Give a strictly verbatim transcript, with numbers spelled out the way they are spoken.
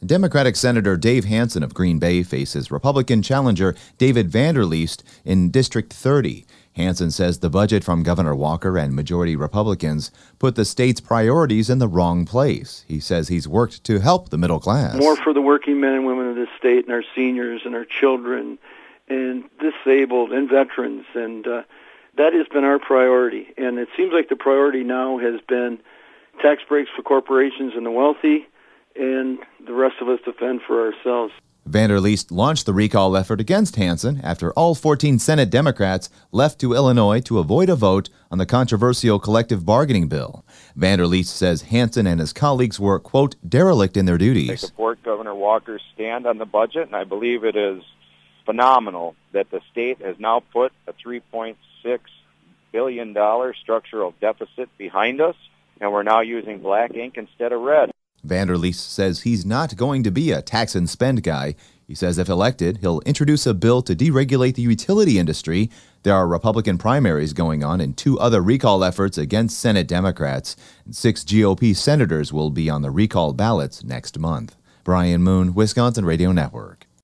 Democratic Senator Dave Hansen of Green Bay faces Republican challenger David Vanderleest in District thirty. Hansen says the budget from Governor Walker and majority Republicans put the state's priorities in the wrong place. He says he's worked to help the middle class. More for the working men and women of this state and our seniors and our children and disabled and veterans, and uh, that has been our priority. And it seems like the priority now has been tax breaks for corporations and the wealthy, and the rest of us defend for ourselves. Vanderleest launched the recall effort against Hansen after all fourteen Senate Democrats left to Illinois to avoid a vote on the controversial collective bargaining bill. Vanderleest says Hansen and his colleagues were, quote, derelict in their duties. I support Governor Walker's stand on the budget, and I believe it is phenomenal that the state has now put a three point six billion dollars structural deficit behind us, and we're now using black ink instead of red. Vanderleest says he's not going to be a tax and spend guy. He says if elected, he'll introduce a bill to deregulate the utility industry. There are Republican primaries going on and two other recall efforts against Senate Democrats. Six G O P senators will be on the recall ballots next month. Brian Moon, Wisconsin Radio Network.